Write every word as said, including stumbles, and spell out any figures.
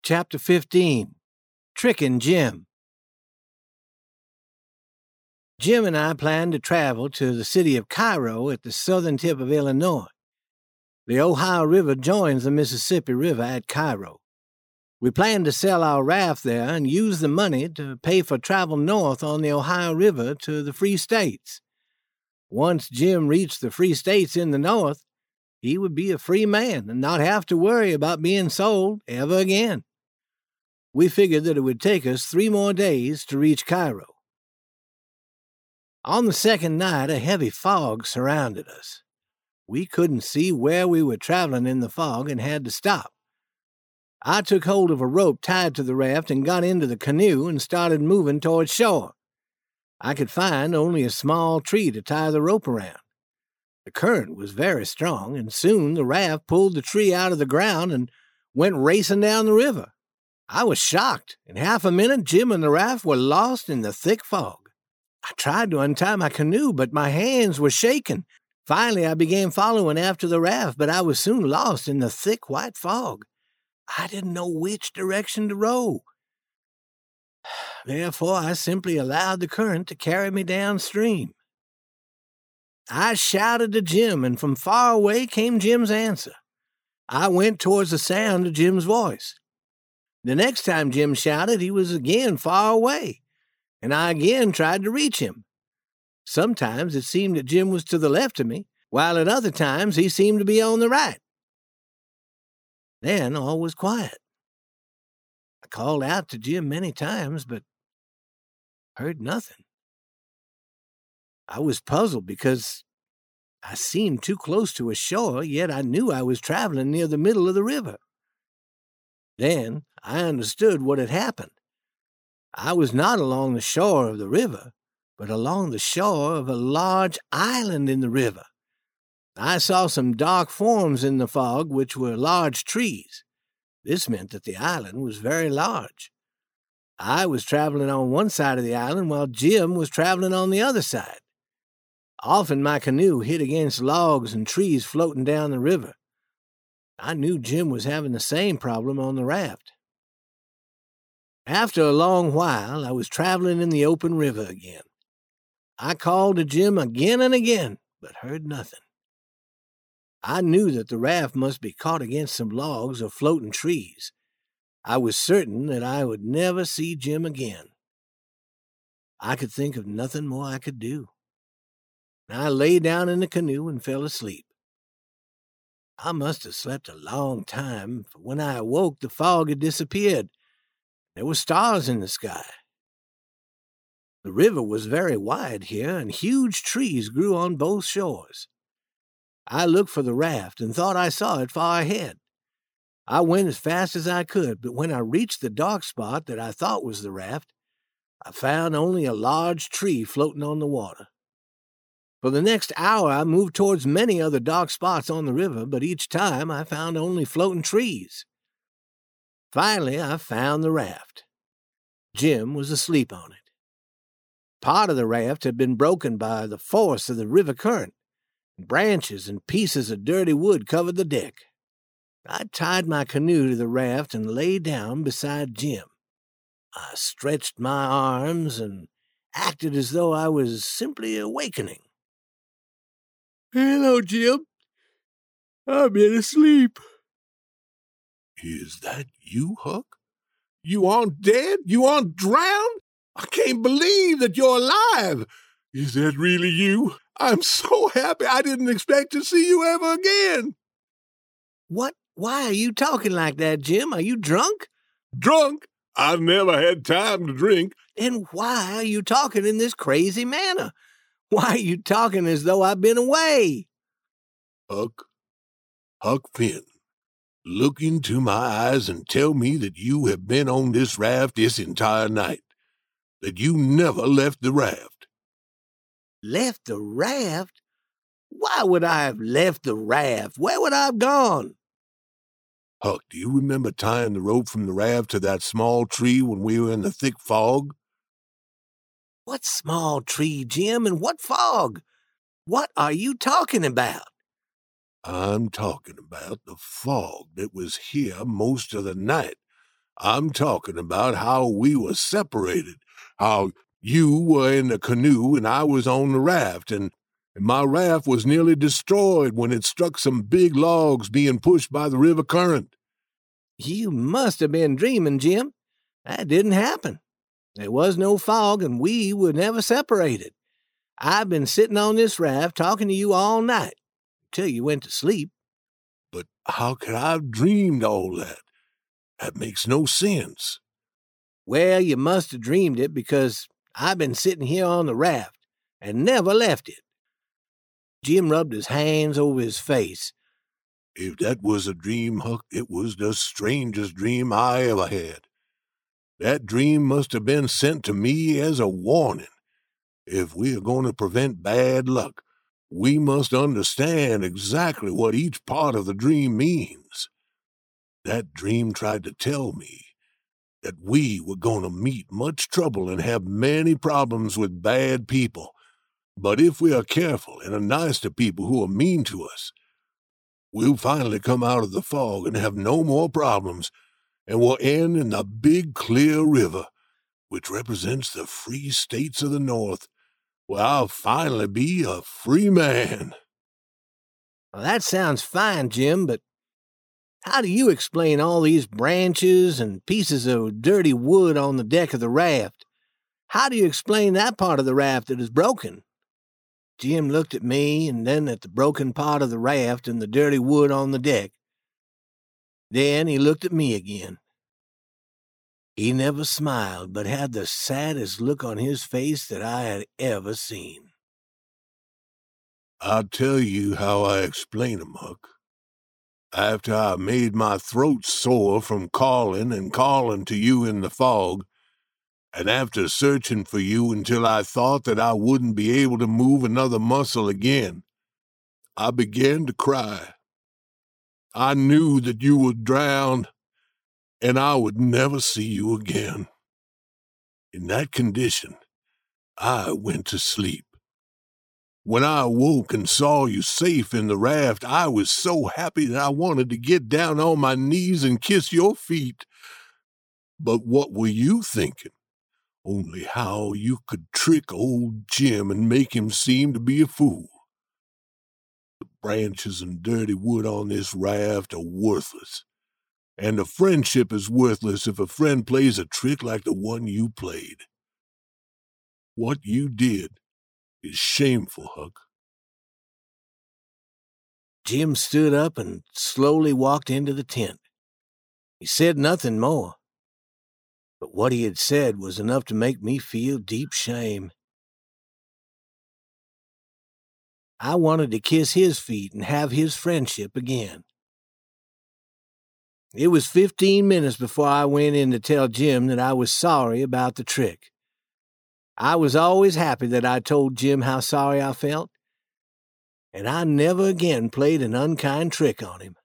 Chapter fifteen. Tricking Jim. Jim and I planned to travel to the city of Cairo at the southern tip of Illinois. The Ohio River joins the Mississippi River at Cairo. We planned to sell our raft there and use the money to pay for travel north on the Ohio River to the Free States. Once Jim reached the Free States in the north, he would be a free man and not have to worry about being sold ever again. We figured that it would take us three more days to reach Cairo. On the second night, a heavy fog surrounded us. We couldn't see where we were traveling in the fog and had to stop. I took hold of a rope tied to the raft and got into the canoe and started moving toward shore. I could find only a small tree to tie the rope around. The current was very strong, and soon the raft pulled the tree out of the ground and went racing down the river. I was shocked. In half a minute, Jim and the raft were lost in the thick fog. I tried to untie my canoe, but my hands were shaking. Finally, I began following after the raft, but I was soon lost in the thick white fog. I didn't know which direction to row. Therefore, I simply allowed the current to carry me downstream. I shouted to Jim, and from far away came Jim's answer. I went towards the sound of Jim's voice. The next time Jim shouted, he was again far away, and I again tried to reach him. Sometimes it seemed that Jim was to the left of me, while at other times he seemed to be on the right. Then all was quiet. I called out to Jim many times, but heard nothing. I was puzzled because I seemed too close to a shore, yet I knew I was traveling near the middle of the river. Then I understood what had happened. I was not along the shore of the river, but along the shore of a large island in the river. I saw some dark forms in the fog, which were large trees. This meant that the island was very large. I was traveling on one side of the island, while Jim was traveling on the other side. Often my canoe hit against logs and trees floating down the river. I knew Jim was having the same problem on the raft. After a long while, I was traveling in the open river again. I called to Jim again and again, but heard nothing. I knew that the raft must be caught against some logs or floating trees. I was certain that I would never see Jim again. I could think of nothing more I could do. I lay down in the canoe and fell asleep. I must have slept a long time, for when I awoke, the fog had disappeared. There were stars in the sky. The river was very wide here, and huge trees grew on both shores. I looked for the raft and thought I saw it far ahead. I went as fast as I could, but when I reached the dark spot that I thought was the raft, I found only a large tree floating on the water. For the next hour, I moved towards many other dark spots on the river, but each time I found only floating trees. Finally, I found the raft. Jim was asleep on it. Part of the raft had been broken by the force of the river current. Branches and pieces of dirty wood covered the deck. I tied my canoe to the raft and lay down beside Jim. I stretched my arms and acted as though I was simply awakening. "Hello, Jim. I've been asleep." "Is that you, Huck? You aren't dead? You aren't drowned? I can't believe that you're alive. Is that really you? I'm so happy. I didn't expect to see you ever again." What? Why are you talking like that, Jim? Are you drunk? Drunk? I've never had time to drink. Then why are you talking in this crazy manner? Why are you talking as though I've been away? Huck, Huck Finn, look into my eyes and tell me that you have been on this raft this entire night, that you never left the raft. Left the raft? Why would I have left the raft? Where would I have gone? Huck, do you remember tying the rope from the raft to that small tree when we were in the thick fog? What small tree, Jim, and what fog? What are you talking about? I'm talking about the fog that was here most of the night I'm talking about how we were separated, how you were in the canoe and I was on the raft, and, and my raft was nearly destroyed when it struck some big logs being pushed by the river current. You must have been dreaming, Jim. That didn't happen. There was no fog, and we were never separated. I've been sitting on this raft talking to you all night, till you went to sleep. But how could I have dreamed all that? That makes no sense. Well, you must have dreamed it, because I've been sitting here on the raft and never left it. Jim rubbed his hands over his face. If that was a dream, Huck, it was the strangest dream I ever had. That dream must have been sent to me as a warning. If we are going to prevent bad luck, we must understand exactly what each part of the dream means. That dream tried to tell me that we were going to meet much trouble and have many problems with bad people. But if we are careful and are nice to people who are mean to us, we'll finally come out of the fog and have no more problems, and we'll end in the big clear river, which represents the free states of the North, where I'll finally be a free man. Well, that sounds fine, Jim, but how do you explain all these branches and pieces of dirty wood on the deck of the raft? How do you explain that part of the raft that is broken? Jim looked at me and then at the broken part of the raft and the dirty wood on the deck. Then he looked at me again. He never smiled, but had the saddest look on his face that I had ever seen. I'll tell you how I explain 'em, Huck. After I made my throat sore from calling and calling to you in the fog, and after searching for you until I thought that I wouldn't be able to move another muscle again, I began to cry. I knew that you were drowned, and I would never see you again. In that condition, I went to sleep. When I awoke and saw you safe in the raft, I was so happy that I wanted to get down on my knees and kiss your feet. But what were you thinking? Only how you could trick old Jim and make him seem to be a fool. The branches and dirty wood on this raft are worthless, and a friendship is worthless if a friend plays a trick like the one you played. What you did is shameful, Huck. Jim stood up and slowly walked into the tent. He said nothing more, but what he had said was enough to make me feel deep shame. I wanted to kiss his feet and have his friendship again. It was fifteen minutes before I went in to tell Jim that I was sorry about the trick. I was always happy that I told Jim how sorry I felt, and I never again played an unkind trick on him.